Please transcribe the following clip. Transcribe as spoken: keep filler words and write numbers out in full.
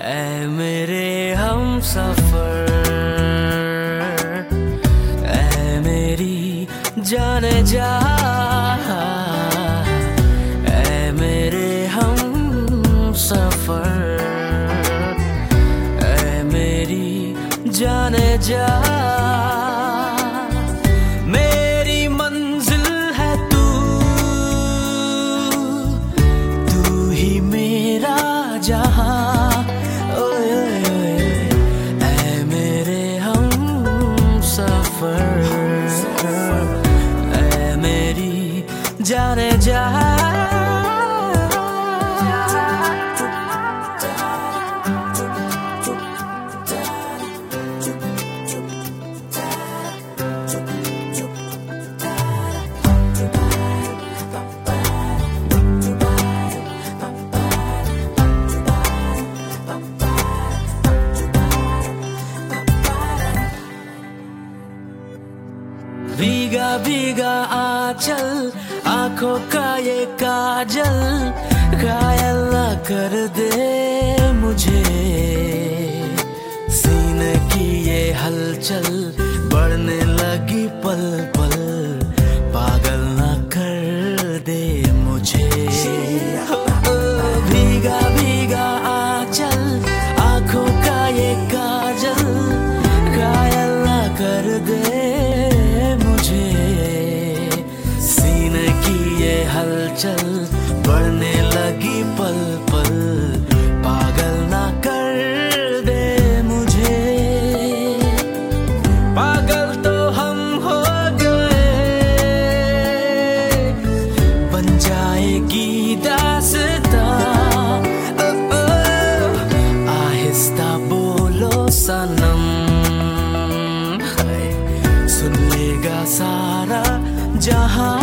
ऐ मेरे हमसफर, ऐ मेरी जान जा, ऐ मेरे हमसफर, ऐ मेरी जान जा। मेरी मंजिल है तू, तू ही मेरा जहां। जाने जा भीगा भीगा आंचल, आंखों का ये काजल, घायल ना कर दे मुझे। सीने की ये हलचल बढ़ने लगी पल पल, पागल ना कर दे मुझे। भीगा भीगा आंचल, आंखों का ये काजल, घायल ना कर दे हलचल बढ़ने लगी पल पल, पागल ना कर दे मुझे। पागल तो हम हो गए, बन जाएगी दास्तां। आहिस्ता बोलो सनम, सुन लेगा सारा जहां।